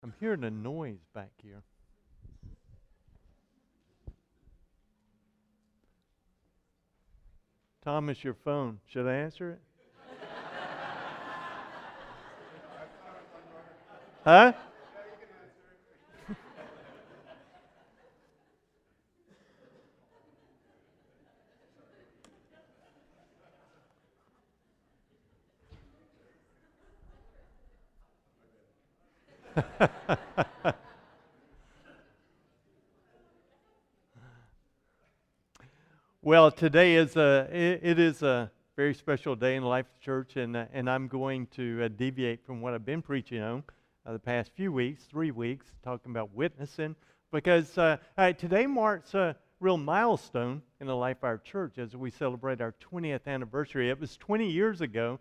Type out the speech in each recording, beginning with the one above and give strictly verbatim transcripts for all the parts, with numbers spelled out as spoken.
I'm hearing a noise back here. Thomas, your phone. Should I answer it? Huh? Well, today is a it, it is a very special day in the life of the church, and uh, and I'm going to uh, deviate from what I've been preaching on uh, the past few weeks, three weeks, talking about witnessing, because uh, uh, today marks a real milestone in the life of our church as we celebrate our twentieth anniversary. It was twenty years ago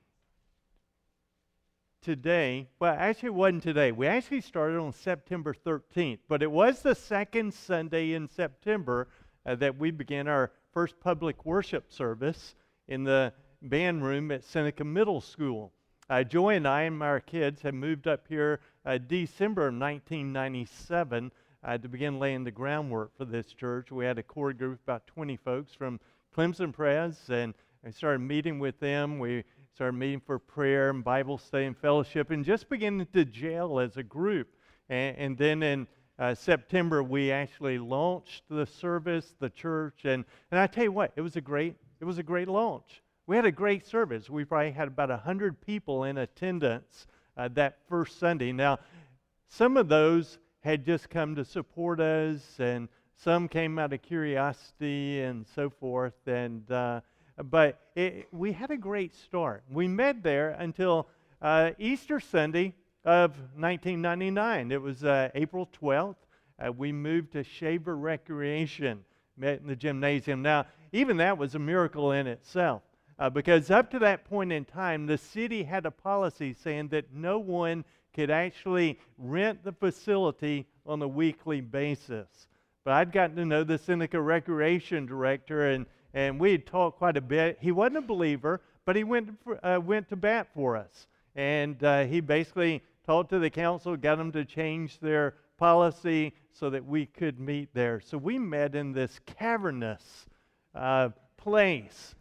today. Well, actually, it wasn't today. We actually started on September thirteenth, but it was the second Sunday in September uh, that we began our first public worship service in the band room at Seneca Middle School. Uh, Joy and I and our kids had moved up here uh, December of nineteen ninety-seven uh, to begin laying the groundwork for this church. We had a core group of about twenty folks from Clemson Pres, and I started meeting with them. We started meeting for prayer and Bible study and fellowship, and just beginning to gel as a group. And, and then in uh, September, we actually launched the service, the church, and and I tell you what, it was a great it was a great launch. We had a great service. We probably had about a hundred people in attendance uh, that first Sunday. Now, some of those had just come to support us, and some came out of curiosity and so forth, and. Uh, But it, we had a great start. We met there until uh, Easter Sunday of nineteen ninety-nine. It was uh, April twelfth. Uh, we moved to Shaver Recreation, met in the gymnasium. Now, even that was a miracle in itself, uh, because up to that point in time, the city had a policy saying that no one could actually rent the facility on a weekly basis. But I'd gotten to know the Seneca Recreation Director, and And we had talked quite a bit. He wasn't a believer, but he went for, uh, went to bat for us. And uh, he basically talked to the council, got them to change their policy so that we could meet there. So we met in this cavernous uh, place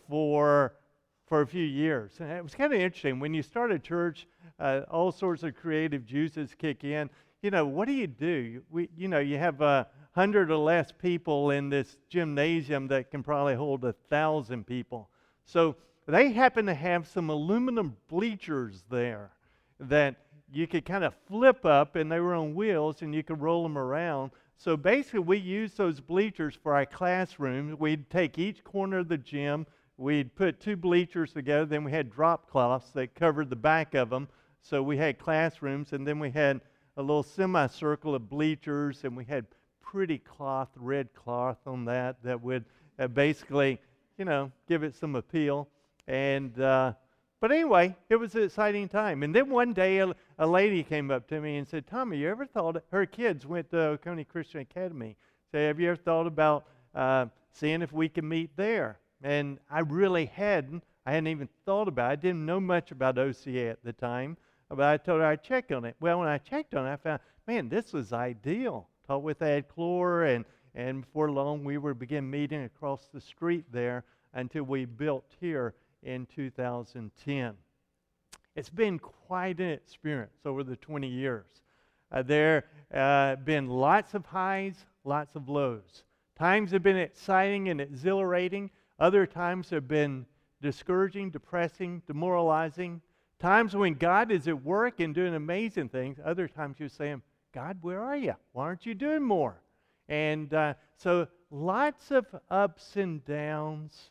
for for a few years. And it was kind of interesting. When you start a church, uh, all sorts of creative juices kick in. You know, what do you do? We, you know, you have a hundred or less people in this gymnasium that can probably hold a thousand people. So they happen to have some aluminum bleachers there that you could kind of flip up, and they were on wheels, and you could roll them around. So basically, we used those bleachers for our classrooms. We'd take each corner of the gym, we'd put two bleachers together, then we had drop cloths that covered the back of them. So we had classrooms, and then we had a little semicircle of bleachers, and we had pretty cloth, red cloth on that that would uh, basically, you know, give it some appeal. And uh, but anyway, it was an exciting time. And then one day, a, a lady came up to me and said, "Tommy, you ever thought?" Her kids went to Oconee Christian Academy. Say, "Have you ever thought about uh, seeing if we can meet there?" And I really hadn't. I hadn't even thought about it. I didn't know much about O C A at the time, but I told her I'd check on it. Well, when I checked on it, I found, man, this was ideal. Talked with Ed Clore, and, and before long we were begin meeting across the street there until we built here in two thousand ten. It's been quite an experience over the twenty years. Uh, there have uh, been lots of highs, lots of lows. Times have been exciting and exhilarating. Other times have been discouraging, depressing, demoralizing. Times when God is at work and doing amazing things. Other times you're saying, God, where are you? Why aren't you doing more? And uh, so lots of ups and downs.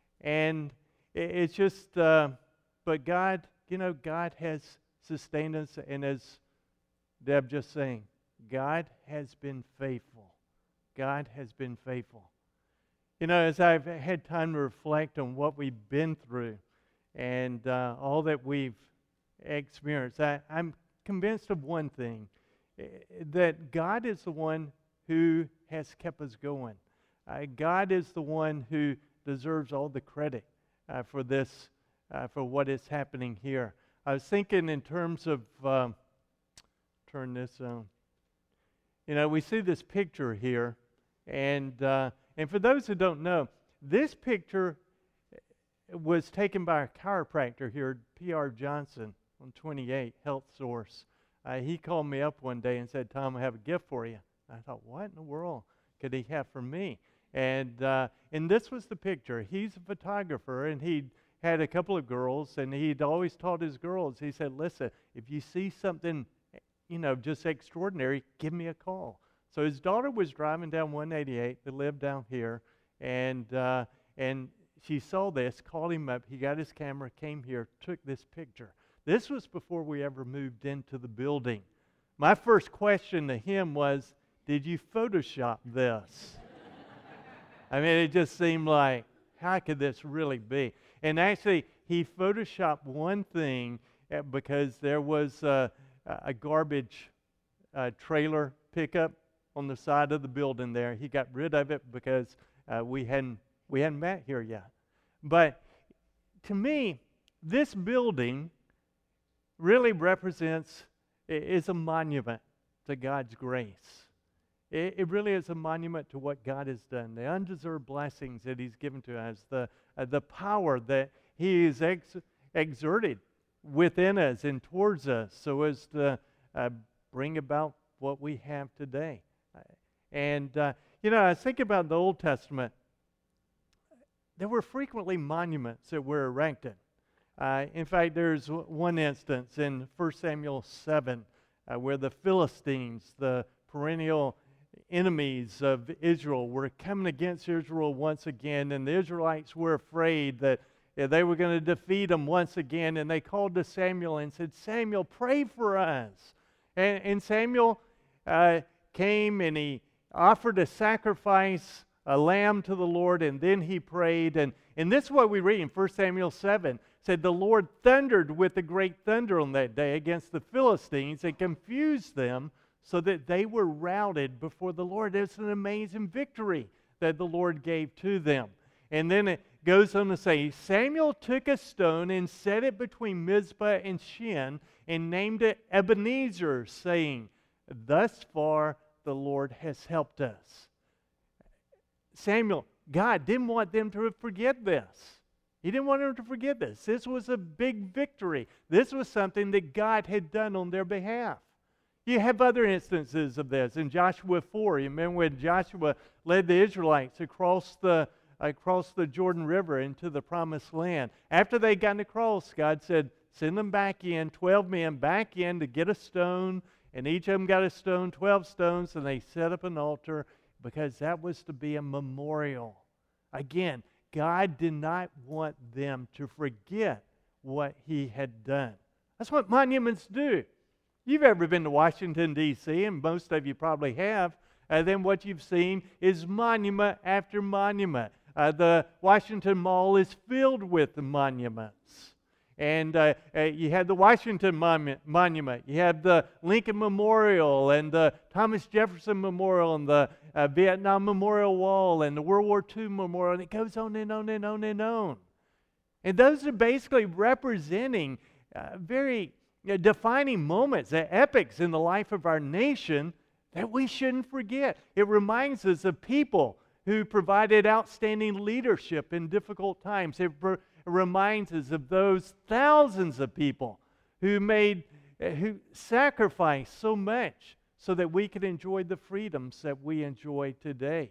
And it's just, uh, but God, you know, God has sustained us. And as Deb just saying, God has been faithful. God has been faithful. You know, as I've had time to reflect on what we've been through and uh, all that we've experienced, I, I'm convinced of one thing. That God is the one who has kept us going. Uh, God is the one who deserves all the credit uh, for this, uh, for what is happening here. I was thinking in terms of um, turn this on. You know, we see this picture here, and uh, and for those who don't know, this picture was taken by a chiropractor here, P R Johnson, on twenty-eight, Health Source. Uh, he called me up one day and said, "Tom, I have a gift for you." I thought, what in the world could he have for me? And uh, and this was the picture. He's a photographer, and he had a couple of girls, and he'd always taught his girls, he said, listen, if you see something, you know, just extraordinary, give me a call. So his daughter was driving down one eighty-eight. They lived down here, and uh, and she saw this, called him up. He got his camera, came here, took this picture. This was before we ever moved into the building. My first question to him was, did you Photoshop this? I mean, it just seemed like, how could this really be? And actually, he Photoshopped one thing because there was a, a garbage uh, trailer pickup on the side of the building there. He got rid of it because uh, we hadn't we hadn't met here yet. But to me, this building really represents, is a monument to God's grace. It, it really is a monument to what God has done, the undeserved blessings that He's given to us, the uh, the power that He has ex- exerted within us and towards us so as to uh, bring about what we have today. And, uh, you know, I was thinking about the Old Testament. There were frequently monuments that were erected. Uh, in fact, there's one instance in First Samuel seven uh, where the Philistines, the perennial enemies of Israel, were coming against Israel once again, and the Israelites were afraid that yeah, they were going to defeat them once again, and they called to Samuel and said, Samuel, pray for us. And, and Samuel uh, came and he offered a sacrifice, a lamb to the Lord, and then he prayed. And, and this is what we read in First Samuel seven. It said, the Lord thundered with a great thunder on that day against the Philistines and confused them so that they were routed before the Lord. It's an amazing victory that the Lord gave to them. And then it goes on to say, Samuel took a stone and set it between Mizpah and Shin and named it Ebenezer, saying, thus far the Lord has helped us. Samuel, God didn't want them to forget this. He didn't want them to forget this. This was a big victory. This was something that God had done on their behalf. You have other instances of this. In Joshua four, you remember when Joshua led the Israelites across the across the Jordan River into the Promised Land. After they got across, God said, send them back in, twelve men back in to get a stone, and each of them got a stone, twelve stones, and they set up an altar because that was to be a memorial. Again, God did not want them to forget what He had done. That's what monuments do. You've ever been to Washington, D C, and most of you probably have, and then what you've seen is monument after monument. Uh, the Washington Mall is filled with monuments. And uh, uh, you have the Washington Monu- Monument, you have the Lincoln Memorial, and the Thomas Jefferson Memorial, and the uh, Vietnam Memorial Wall, and the World War Two Memorial, and it goes on and on and on and on. And those are basically representing uh, very uh, defining moments, uh, epics in the life of our nation that we shouldn't forget. It reminds us of people who provided outstanding leadership in difficult times. It re- reminds us of those thousands of people who made, uh, who sacrificed so much so that we could enjoy the freedoms that we enjoy today.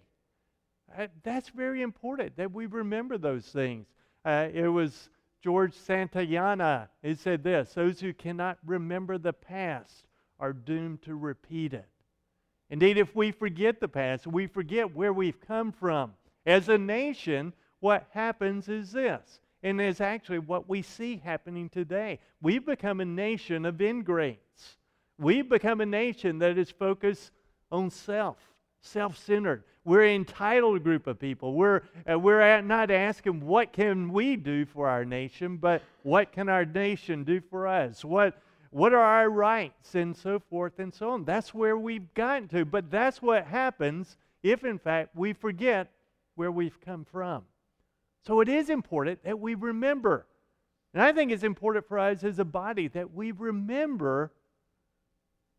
Uh, that's very important that we remember those things. Uh, it was George Santayana. He said this, those who cannot remember the past are doomed to repeat it. Indeed, if we forget the past, we forget where we've come from. As a nation, what happens is this, and is actually what we see happening today. We've become a nation of ingrates. We've become a nation that is focused on self, self-centered. We're an entitled group of people. We're, uh, we're not asking what can we do for our nation, but what can our nation do for us? What What are our rights, and so forth and so on. That's where we've gotten to. But that's what happens if, in fact, we forget where we've come from. So it is important that we remember. And I think it's important for us as a body that we remember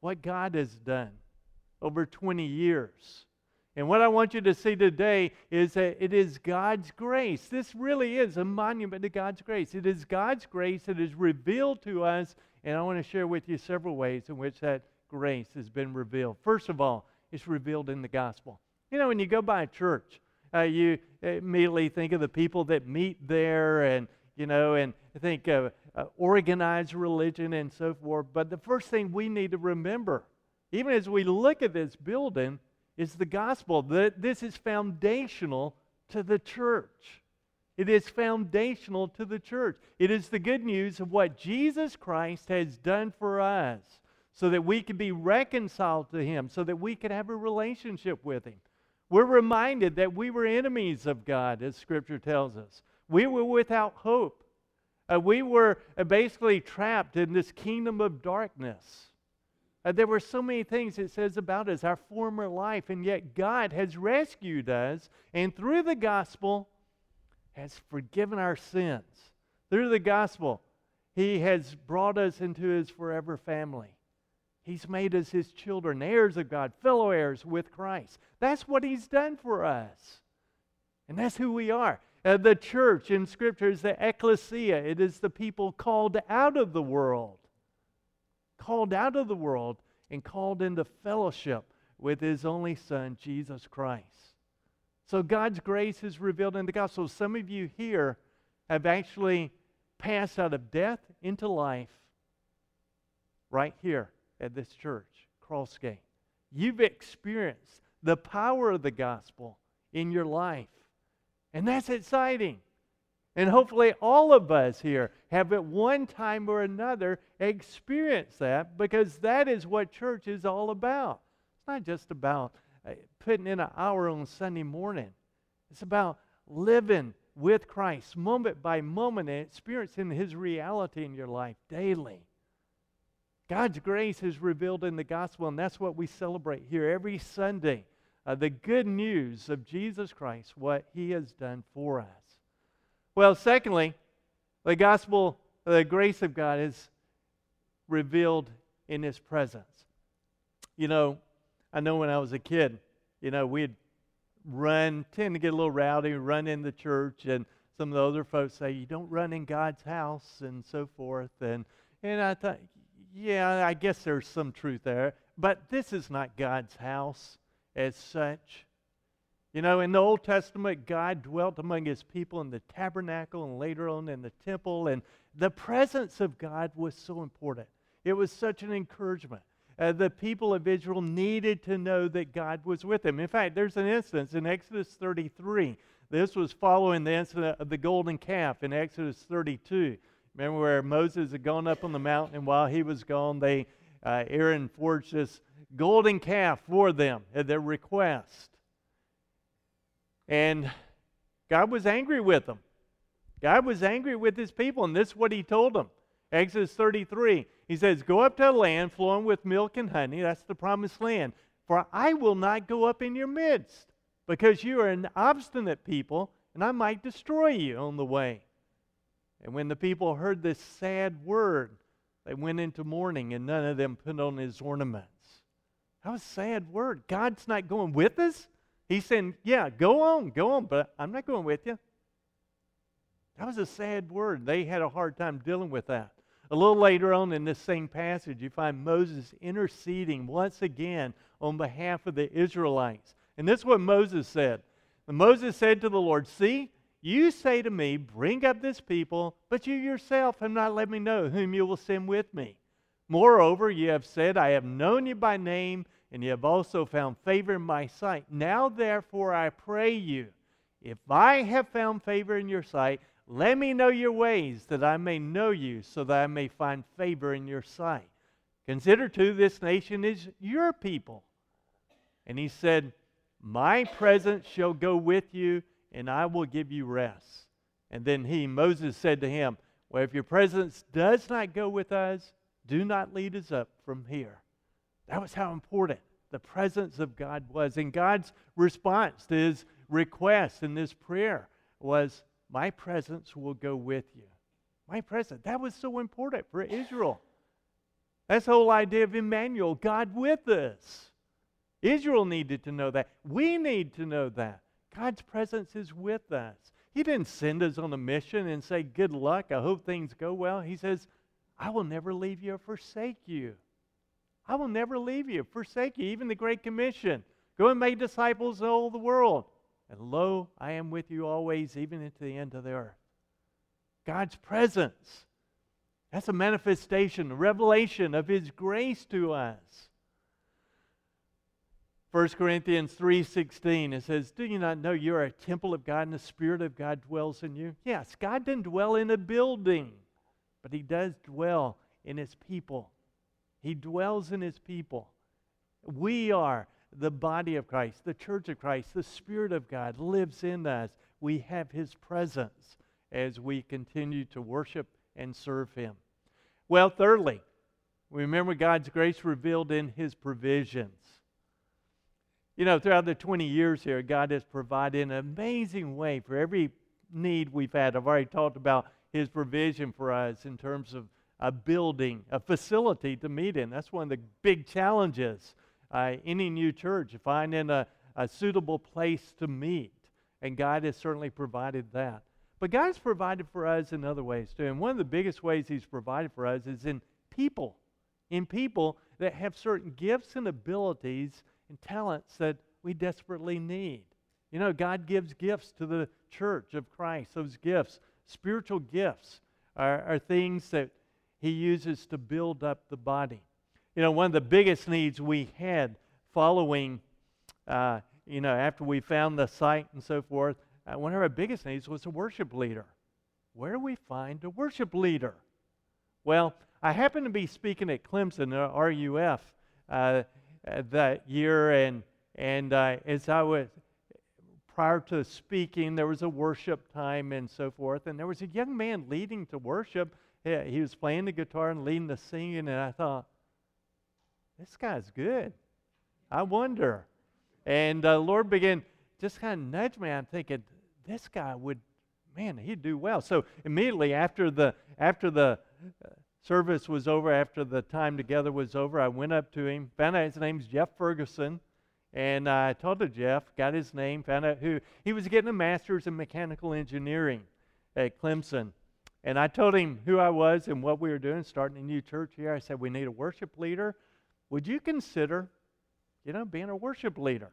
what God has done over twenty years. And what I want you to see today is that it is God's grace. This really is a monument to God's grace. It is God's grace that is revealed to us, and I want to share with you several ways in which that grace has been revealed. First of all, it's revealed in the gospel. You know, when you go by a church, uh, you immediately think of the people that meet there and, you know, and think of uh, organized religion and so forth. But the first thing we need to remember, even as we look at this building, is the gospel. That this is foundational to the church. It is foundational to the church. It is the good news of what Jesus Christ has done for us so that we can be reconciled to Him, so that we can have a relationship with Him. We're reminded that we were enemies of God, as Scripture tells us. We were without hope. Uh, we were uh, basically trapped in this kingdom of darkness. Uh, there were so many things it says about us, our former life, and yet God has rescued us, and through the gospel has forgiven our sins. Through the gospel, He has brought us into His forever family. He's made us His children, heirs of God, fellow heirs with Christ. That's what He's done for us. And that's who we are. Uh, the church in Scripture is the ecclesia. It is the people called out of the world. Called out of the world and called into fellowship with His only Son, Jesus Christ. So God's grace is revealed in the gospel. Some of you here have actually passed out of death into life right here at this church, Crossgate. You've experienced the power of the gospel in your life. And that's exciting. And hopefully all of us here have at one time or another experienced that, because that is what church is all about. It's not just about uh, putting in an hour on Sunday morning. It's about living with Christ moment by moment and experiencing His reality in your life daily. God's grace is revealed in the gospel, and that's what we celebrate here every Sunday. Uh, the good news of Jesus Christ, what He has done for us. Well, secondly, the gospel, the grace of God is revealed in His presence. You know, I know when I was a kid, you know, we'd run, tend to get a little rowdy, run in the church, and some of the older folks say, you don't run in God's house, and so forth. And, and I thought, yeah, I guess there's some truth there, but this is not God's house as such. You know, in the Old Testament, God dwelt among His people in the tabernacle and later on in the temple, and the presence of God was so important. It was such an encouragement. Uh, the people of Israel needed to know that God was with them. In fact, there's an instance in Exodus thirty-three. This was following the incident of the golden calf in Exodus thirty-two. Remember where Moses had gone up on the mountain, and while he was gone, they uh, Aaron forged this golden calf for them at their request. And God was angry with them. God was angry with His people, and this is what He told them. Exodus thirty-three, He says, go up to a land flowing with milk and honey. That's the promised land. For I will not go up in your midst, because you are an obstinate people, and I might destroy you on the way. And when the people heard this sad word, they went into mourning, and none of them put on His ornaments. That was a sad word. God's not going with us? He's saying, yeah, go on, go on, but I'm not going with you. That was a sad word. They had a hard time dealing with that. A little later on in this same passage, you find Moses interceding once again on behalf of the Israelites. And this is what Moses said. And Moses said to the Lord, see, you say to me, bring up this people, but you yourself have not let me know whom you will send with me. Moreover, you have said, I have known you by name, and you have also found favor in my sight. Now, therefore, I pray you, if I have found favor in your sight, let me know your ways, that I may know you, so that I may find favor in your sight. Consider, too, this nation is your people. And he said, my presence shall go with you, and I will give you rest. And then he, Moses, said to him, well, if your presence does not go with us, do not lead us up from here. That was how important the presence of God was. And God's response to His request in this prayer was, my presence will go with you. My presence. That was so important for Israel. That's the whole idea of Emmanuel, God with us. Israel needed to know that. We need to know that. God's presence is with us. He didn't send us on a mission and say, good luck, I hope things go well. He says, I will never leave you or forsake you. I will never leave you, forsake you. Even the Great Commission. Go and make disciples of all the world. And lo, I am with you always, even into the end of the earth. God's presence. That's a manifestation, a revelation of His grace to us. First Corinthians three sixteen, it says, do you not know you are a temple of God and the Spirit of God dwells in you? Yes, God didn't dwell in a building, but He does dwell in His people. He dwells in His people. We are the body of Christ, the church of Christ. The Spirit of God lives in us. We have His presence as we continue to worship and serve Him. Well, thirdly, remember God's grace revealed in His provisions. You know, throughout the twenty years here, God has provided in an amazing way for every need we've had. I've already talked about His provision for us in terms of a building, a facility to meet in. That's one of the big challenges. Uh, any new church, finding a, a suitable place to meet. And God has certainly provided that. But God's provided for us in other ways too. And one of the biggest ways He's provided for us is in people. In people that have certain gifts and abilities and talents that we desperately need. You know, God gives gifts to the church of Christ. Those gifts, spiritual gifts, are, are things that He uses to build up the body. You know, one of the biggest needs we had following, uh, you know, after we found the site and so forth, uh, one of our biggest needs was a worship leader. Where do we find a worship leader? Well, I happened to be speaking at Clemson, uh, R U F, uh, that year, and and uh, as I was, prior to speaking, there was a worship time and so forth, and there was a young man leading to worship. He, he was playing the guitar and leading the singing, and I thought, this guy's good. I wonder. And the uh, Lord began just kind of nudge me. I'm thinking, this guy would, man, he'd do well. So immediately after the after the uh, service was over, after the time together was over, I went up to him, found out his name's Jeff Ferguson, and I talked to Jeff, got his name, found out who he was getting a master's in mechanical engineering at Clemson. And I told him who I was and what we were doing, starting a new church here. I said, we need a worship leader. Would you consider, you know, being a worship leader?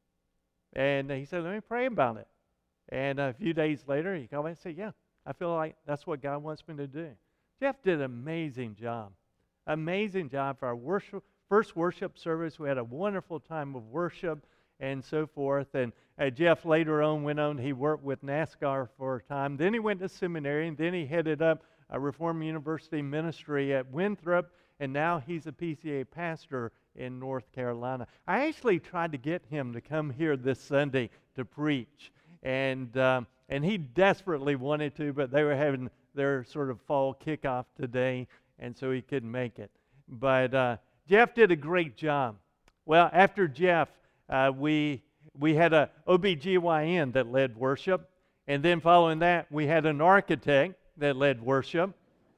And he said, let me pray about it. And a few days later, he called me and said, yeah, I feel like that's what God wants me to do. Jeff did an amazing job. Amazing job for our worship, first worship service. We had a wonderful time of worship and so forth. And uh, Jeff later on went on, he worked with NASCAR for a time. Then he went to seminary, and then he headed up a Reformed University ministry at Winthrop. And now he's a P C A pastor in North Carolina. I actually tried to get him to come here this Sunday to preach. And um, and he desperately wanted to, but they were having their sort of fall kickoff today, and so he couldn't make it. But uh, Jeff did a great job. Well, after Jeff, uh, we, we had a O B G Y N that led worship. And then following that, we had an architect that led worship.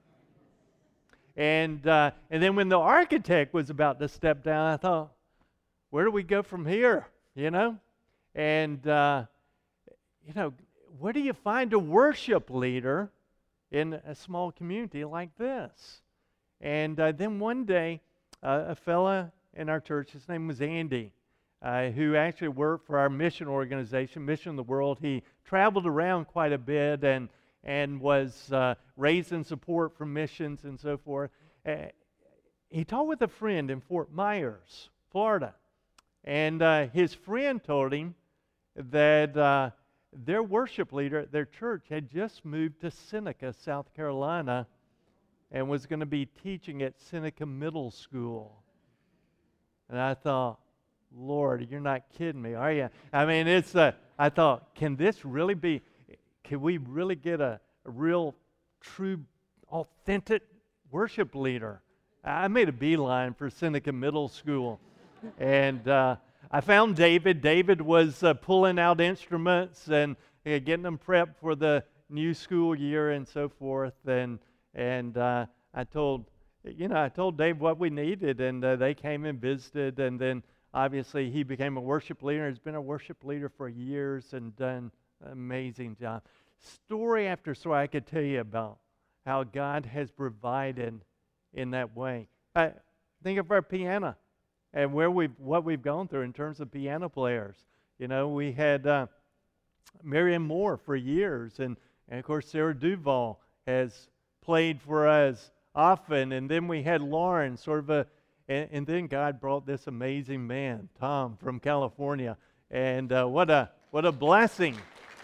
And uh, and then when the architect was about to step down, I thought, where do we go from here? You know? And, uh, you know, where do you find a worship leader in a small community like this? And uh, then one day, uh, a fella in our church, his name was Andy, uh, who actually worked for our mission organization, Mission of the World. He traveled around quite a bit and and was uh, raising support for missions and so forth. Uh, he talked with a friend in Fort Myers, Florida. And uh, his friend told him that uh, their worship leader at their church had just moved to Seneca, South Carolina, and was going to be teaching at Seneca Middle School. And I thought, Lord, you're not kidding me, are you? I mean, it's. Uh, I thought, can this really be... Can we really get a, a real, true, authentic worship leader? I made a beeline for Seneca Middle School. And uh, I found David. David was uh, pulling out instruments and uh, getting them prepped for the new school year and so forth. And and uh, I told you know, I told Dave what we needed, and uh, they came and visited, and then obviously he became a worship leader. He's been a worship leader for years and done an amazing job. Story after story I could tell you about how God has provided in that way. I think of our piano and where we've what we've gone through in terms of piano players. You know, we had uh, Marion Moore for years, and, and of course Sarah Duval has played for us often, and then we had Lauren, sort of a, and, and then God brought this amazing man, Tom from California, and uh, what a what a blessing.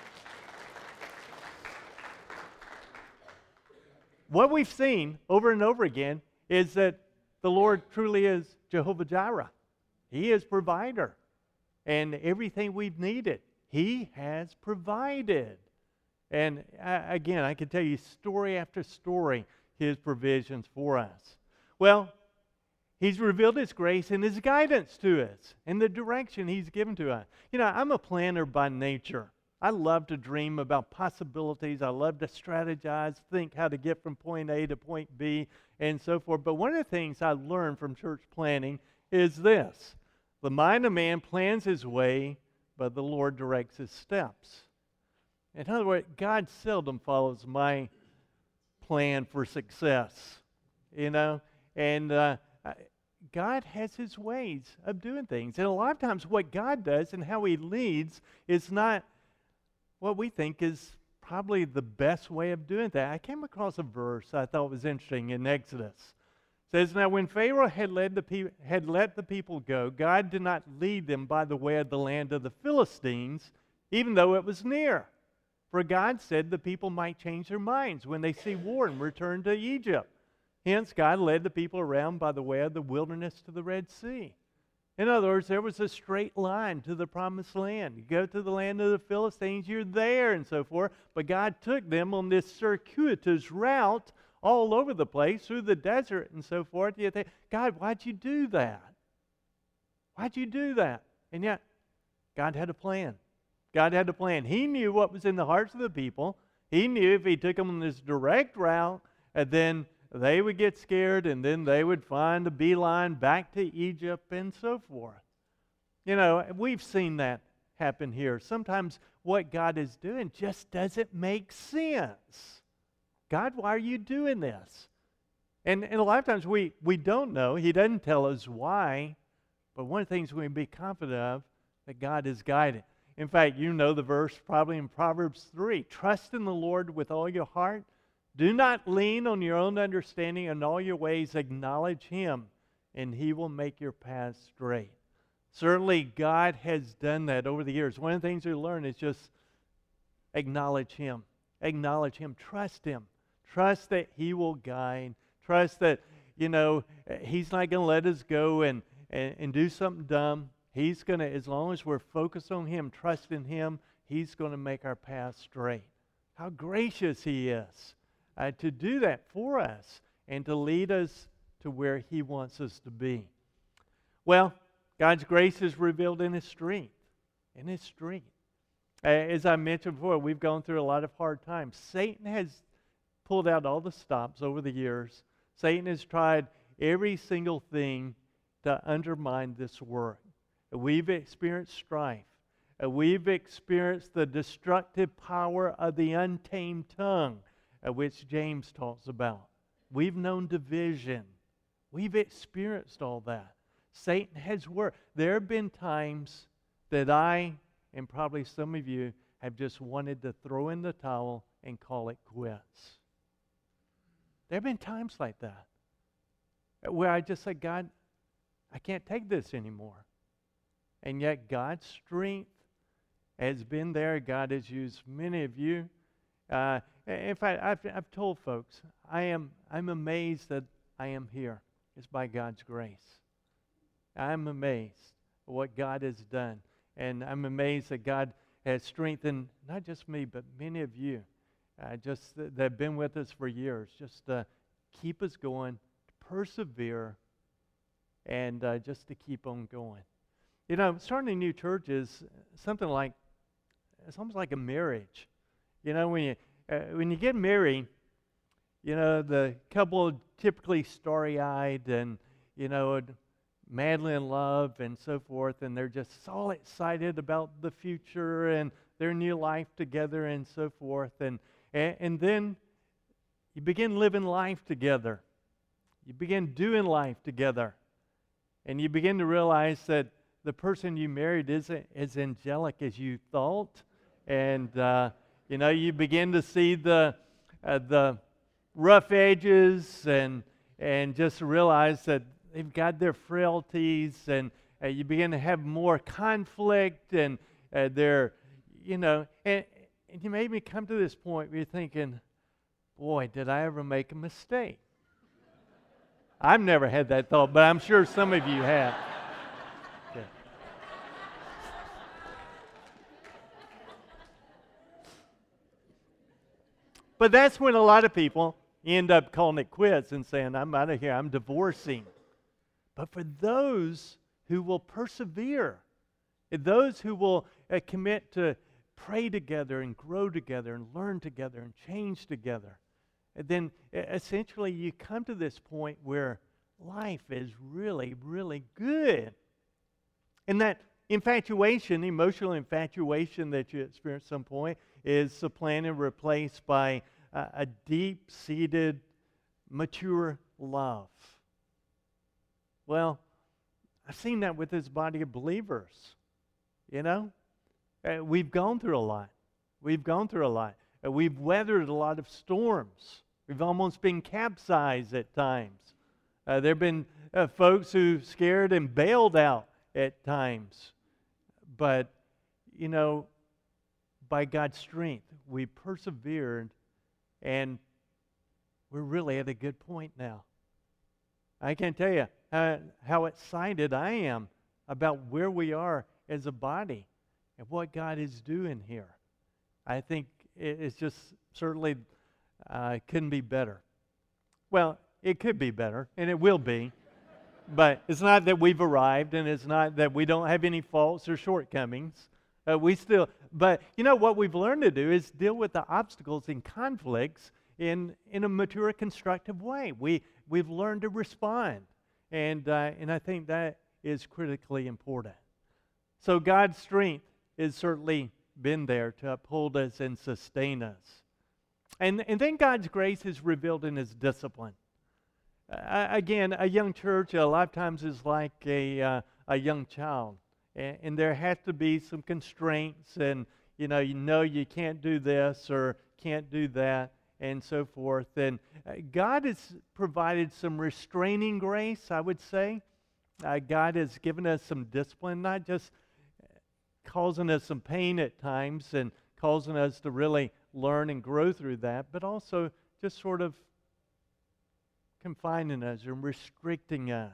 What we've seen over and over again is that the Lord truly is Jehovah Jireh. He is provider. And everything we've needed, He has provided. And uh, again, I can tell you story after story, His provisions for us. Well, He's revealed His grace and His guidance to us and the direction He's given to us. You know, I'm a planner by nature. I love to dream about possibilities. I love to strategize, think how to get from point A to point B, and so forth. But one of the things I learned from church planning is this: the mind of man plans his way, but the Lord directs his steps. In other words, God seldom follows my plan for success, you know, and uh, God has His ways of doing things. And a lot of times what God does and how He leads is not what we think is probably the best way of doing that. I came across a verse I thought was interesting in Exodus. It says, "Now when Pharaoh had led the pe- had let the people go, God did not lead them by the way of the land of the Philistines, even though it was near. For God said the people might change their minds when they see war and return to Egypt. Hence God led the people around by the way of the wilderness to the Red Sea." In other words, there was a straight line to the promised land. You go to the land of the Philistines, you're there, and so forth. But God took them on this circuitous route all over the place, through the desert and so forth. You think, God, why'd you do that? Why'd you do that? And yet, God had a plan. God had a plan. He knew what was in the hearts of the people. He knew if He took them on this direct route, and then they would get scared, and then they would find a beeline back to Egypt and so forth. You know, we've seen that happen here. Sometimes what God is doing just doesn't make sense. God, why are you doing this? And, and a lot of times we, we don't know. He doesn't tell us why. But one of the things we can be confident of, that God is guiding. In fact, you know the verse probably in Proverbs three. "Trust in the Lord with all your heart. Do not lean on your own understanding. In all your ways acknowledge Him, and He will make your paths straight." Certainly, God has done that over the years. One of the things we learn is just acknowledge Him. Acknowledge Him. Trust Him. Trust that He will guide. Trust that, you know, He's not going to let us go and, and, and do something dumb. He's going to, as long as we're focused on Him, trusting Him, He's going to make our path straight. How gracious He is uh, to do that for us and to lead us to where He wants us to be. Well, God's grace is revealed in His strength. In His strength. Uh, as I mentioned before, we've gone through a lot of hard times. Satan has pulled out all the stops over the years. Satan has tried every single thing to undermine this work. We've experienced strife. Uh, we've experienced the destructive power of the untamed tongue, uh, which James talks about. We've known division. We've experienced all that. Satan has worked. There have been times that I, and probably some of you, have just wanted to throw in the towel and call it quits. There have been times like that where I just said, God, I can't take this anymore. And yet God's strength has been there. God has used many of you. Uh, in fact, I've, I've told folks, I am, I'm amazed that I am here. It's by God's grace. I'm amazed at what God has done. And I'm amazed that God has strengthened not just me, but many of you. Uh, just that have been with us for years. Just to keep us going, to persevere, and uh, just to keep on going. You know, starting a new church is something like, it's almost like a marriage. You know, when you uh, when you get married, you know, the couple typically starry-eyed and, you know, madly in love and so forth, and they're just so excited about the future and their new life together and so forth. And, and, and then you begin living life together. You begin doing life together. And you begin to realize that the person you married isn't as angelic as you thought. And, uh, you know, you begin to see the, uh, the rough edges and, and just realize that they've got their frailties, and uh, you begin to have more conflict, and uh, they're, you know, and, and you made me come to this point where you're thinking, boy, did I ever make a mistake? I've never had that thought, but I'm sure some of you have. Okay. But that's when a lot of people end up calling it quits and saying, I'm out of here, I'm divorcing. But for those who will persevere, those who will uh, commit to pray together and grow together and learn together and change together, and then essentially you come to this point where life is really, really good. And that infatuation, emotional infatuation that you experience at some point is supplanted and replaced by uh, a deep-seated, mature love. Well, I've seen that with this body of believers. You know, uh, we've gone through a lot. We've gone through a lot. Uh, we've weathered a lot of storms. We've almost been capsized at times. Uh, there have been uh, folks who scared and bailed out at times. But, you know, by God's strength, we persevered, and we're really at a good point now. I can't tell you how, how excited I am about where we are as a body and what God is doing here. I think it's just certainly uh, couldn't be better. Well, it could be better, and it will be. But it's not that we've arrived, and it's not that we don't have any faults or shortcomings. Uh, we still, but you know what we've learned to do is deal with the obstacles and conflicts in in a mature, constructive way. We we've learned to respond, and uh, and I think that is critically important. So God's strength has certainly been there to uphold us and sustain us, and and then God's grace is revealed in His discipline. Uh, again, a young church a lot of times is like a uh, a young child, and, and there has to be some constraints, and you know, you know, you can't do this or can't do that, and so forth. And uh, God has provided some restraining grace, I would say. Uh, God has given us some discipline, not just causing us some pain at times and causing us to really learn and grow through that, but also just sort of confining us and restricting us.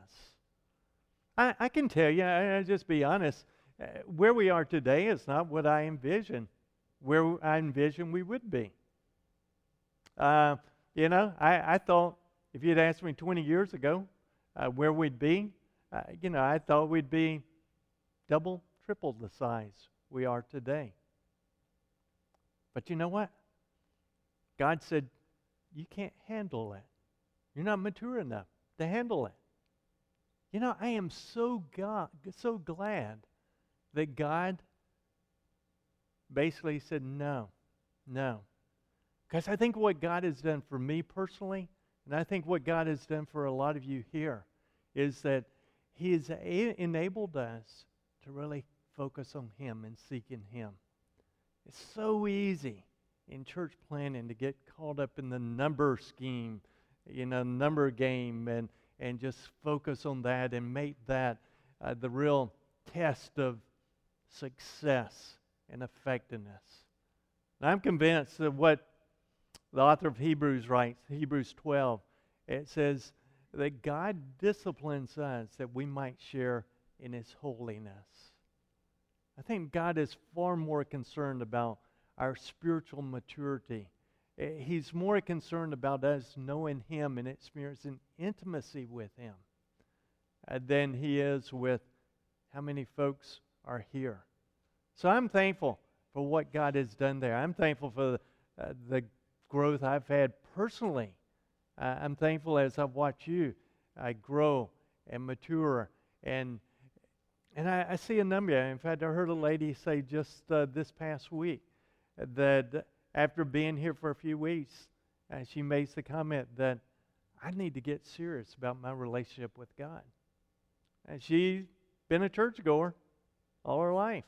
I, I can tell you, I, I'll just be honest, uh, where we are today is not what I envisioned, where I envisioned we would be. Uh, you know, I, I thought if you'd asked me twenty years ago uh, where we'd be, uh, you know, I thought we'd be double, triple the size we are today. But you know what? God said, you can't handle that. You're not mature enough to handle it. You know, I am so God, so glad that God basically said no, no. Because I think what God has done for me personally, and I think what God has done for a lot of you here, is that He has a- enabled us to really focus on Him and seeking Him. It's so easy in church planning to get caught up in the number scheme, you know, number game, and, and just focus on that and make that uh, the real test of success and effectiveness. And I'm convinced that what the author of Hebrews writes, Hebrews twelve, it says that God disciplines us that we might share in His holiness. I think God is far more concerned about our spiritual maturity. He's more concerned about us knowing Him and experiencing intimacy with Him uh, than He is with how many folks are here. So I'm thankful for what God has done there. I'm thankful for the, uh, the growth I've had personally Uh, I'm thankful as I've watched you uh, grow and mature. And and I, I see a number. In fact, I heard a lady say just uh, this past week that after being here for a few weeks, uh, she makes the comment that I need to get serious about my relationship with God. And she's been a churchgoer all her life.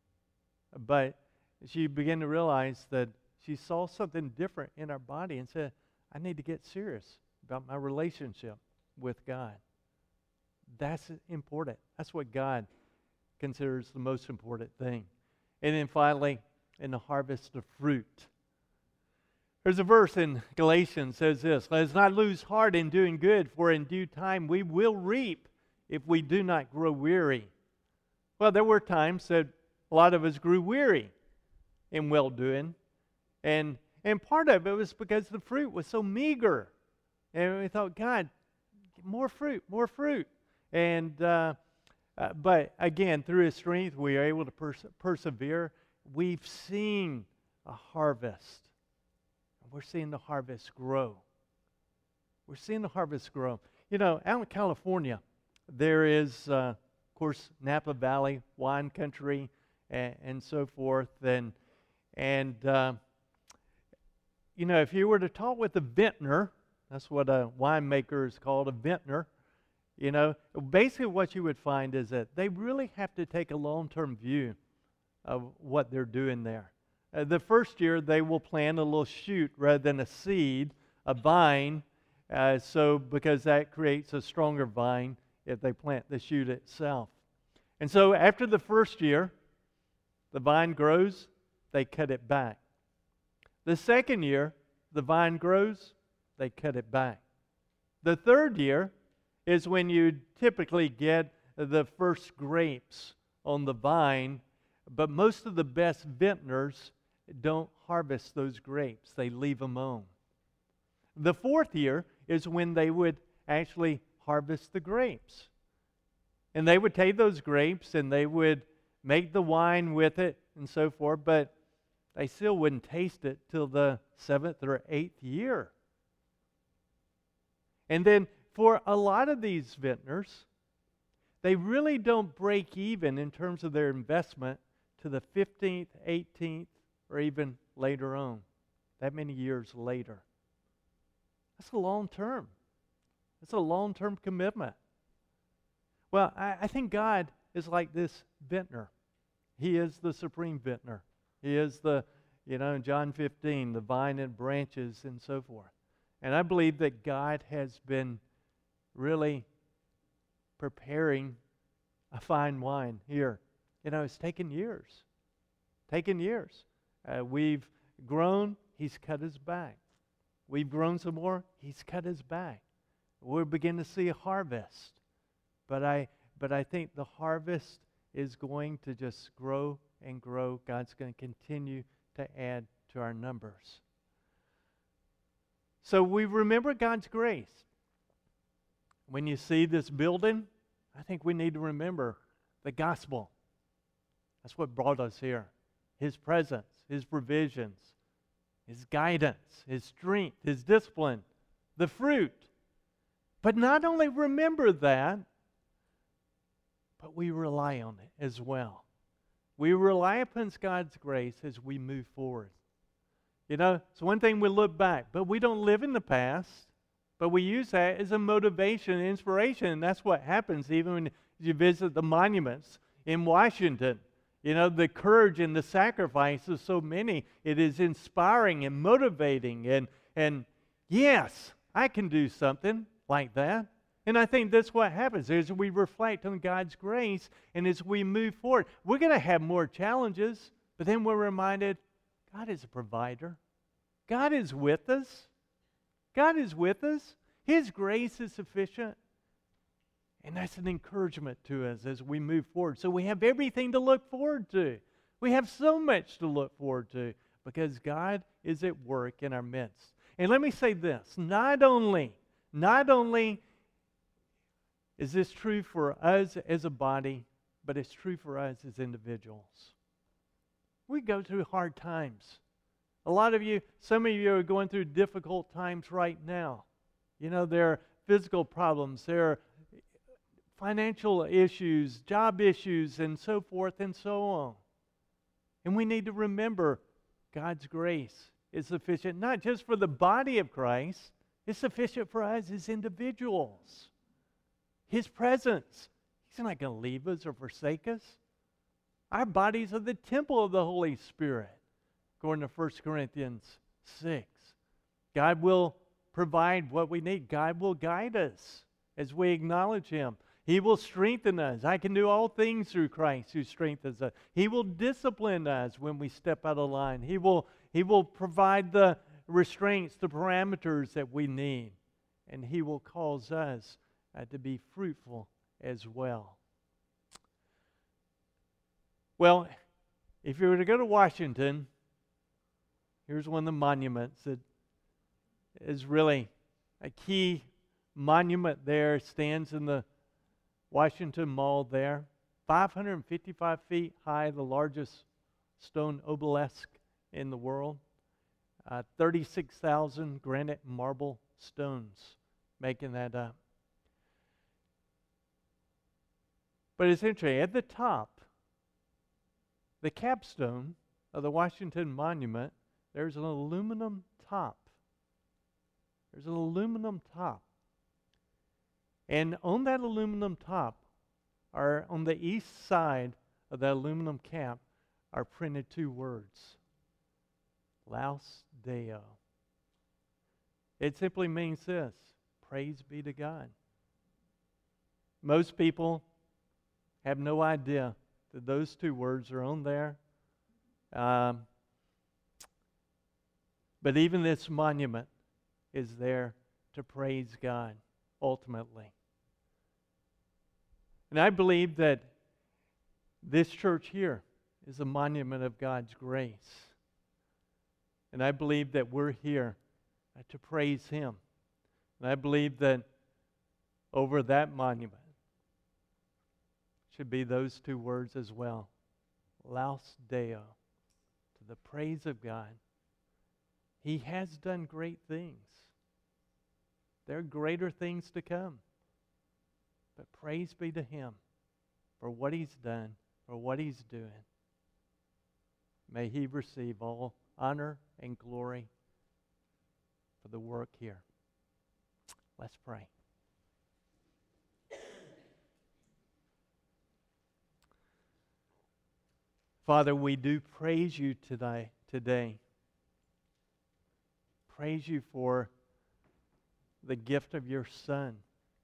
But she began to realize that she saw something different in our body and said, I need to get serious about my relationship with God. That's important. That's what God considers the most important thing. And then finally, in the harvest of fruit. There's a verse in Galatians that says this, let us not lose heart in doing good, for in due time we will reap if we do not grow weary. Well, there were times that a lot of us grew weary in well-doing. And, and part of it was because the fruit was so meager. And we thought, God, more fruit, more fruit. And uh, uh, but again, through His strength, we are able to pers- persevere. We've seen a harvest. We're seeing the harvest grow. We're seeing the harvest grow. You know, out in California, there is, uh, of course, Napa Valley, wine country, and, and so forth. And, and uh, you know, if you were to talk with a vintner, that's what a winemaker is called, a vintner, you know, basically what you would find is that they really have to take a long-term view of what they're doing there. Uh, the first year, they will plant a little shoot rather than a seed, a vine, uh, so because that creates a stronger vine if they plant the shoot itself. And so after the first year, the vine grows, they cut it back. The second year, the vine grows, they cut it back. The third year is when you typically get the first grapes on the vine, but most of the best vintners don't harvest those grapes. They leave them on. The fourth year is when they would actually harvest the grapes. And they would take those grapes and they would make the wine with it and so forth, but they still wouldn't taste it till the seventh or eighth year. And then for a lot of these vintners, they really don't break even in terms of their investment to the fifteenth, eighteenth, or even later on, that many years later. That's a long term. That's a long-term commitment. Well, I, I think God is like this vintner. He is the supreme vintner. He is the, you know, in John fifteen, the vine and branches and so forth. And I believe that God has been really preparing a fine wine here. You know, it's taken years. Taken years. Uh, we've grown, He's cut us back. We've grown some more, He's cut us back. We're beginning to see a harvest. But I, but I think the harvest is going to just grow and grow. God's going to continue to add to our numbers. So we remember God's grace. When you see this building, I think we need to remember the gospel. That's what brought us here. His presence, His provisions, His guidance, His strength, His discipline, the fruit. But not only remember that, but we rely on it as well. We rely upon God's grace as we move forward. You know, it's one thing we look back, but we don't live in the past. But we use that as a motivation and inspiration, and that's what happens even when you visit the monuments in Washington. You know, the courage and the sacrifice of so many, it is inspiring and motivating. And, and yes, I can do something like that. And I think that's what happens as we reflect on God's grace and as we move forward. We're going to have more challenges, but then we're reminded God is a provider. God is with us. God is with us. His grace is sufficient. And that's an encouragement to us as we move forward. So we have everything to look forward to. We have so much to look forward to because God is at work in our midst. And let me say this, not only, not only is this true for us as a body, but it's true for us as individuals. We go through hard times. A lot of you, some of you are going through difficult times right now. You know, there are physical problems, there are financial issues, job issues, and so forth and so on. And we need to remember God's grace is sufficient, not just for the body of Christ, it's sufficient for us as individuals. His presence, He's not going to leave us or forsake us. Our bodies are the temple of the Holy Spirit, according to First Corinthians six. God will provide what we need. God will guide us as we acknowledge Him. He will strengthen us. I can do all things through Christ who strengthens us. He will discipline us when we step out of line. He will, he will provide the restraints, the parameters that we need. And He will cause us uh, to be fruitful as well. Well, if you were to go to Washington, here's one of the monuments that is really a key monument there. It stands in the Washington Mall there. five hundred fifty-five feet high, the largest stone obelisk in the world. Uh, thirty-six thousand granite and marble stones making that up. But it's interesting, at the top, the capstone of the Washington Monument, there's an aluminum top. There's an aluminum top. And on that aluminum top, are on the east side of that aluminum cap, are printed two words. Laus Deo. It simply means this: praise be to God. Most people have no idea that those two words are on there. Um, but even this monument is there to praise God ultimately. And I believe that this church here is a monument of God's grace. And I believe that we're here uh, to praise Him. And I believe that over that monument should be those two words as well. Laus Deo, to the praise of God. He has done great things. There are greater things to come. But praise be to Him for what He's done, for what He's doing. May He receive all honor and glory for the work here. Let's pray. Father, we do praise You today. today. Praise You for the gift of Your Son.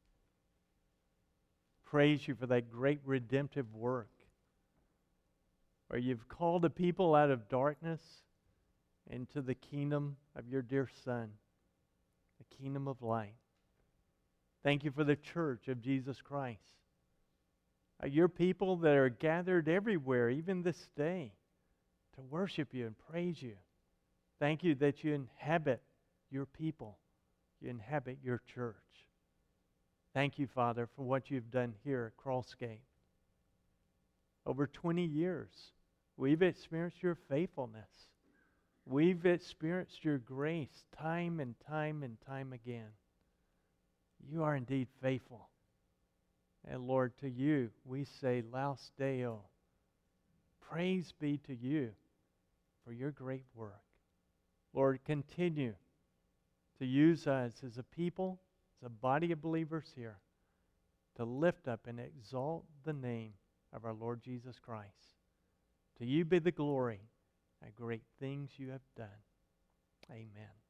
Praise You for that great redemptive work where You've called a people out of darkness into the kingdom of Your dear Son, the kingdom of light. Thank You for the church of Jesus Christ. Uh, Your people that are gathered everywhere, even this day, to worship You and praise You. Thank You that You inhabit Your people. You inhabit Your church. Thank You, Father, for what You've done here at Crossgate. Over twenty years, we've experienced Your faithfulness. We've experienced Your grace time and time and time again. You are indeed faithful. And Lord, to You we say, Laus Deo. Praise be to You for Your great work. Lord, continue to use us as a people, as a body of believers here, to lift up and exalt the name of our Lord Jesus Christ. To You be the glory and great things You have done. Amen.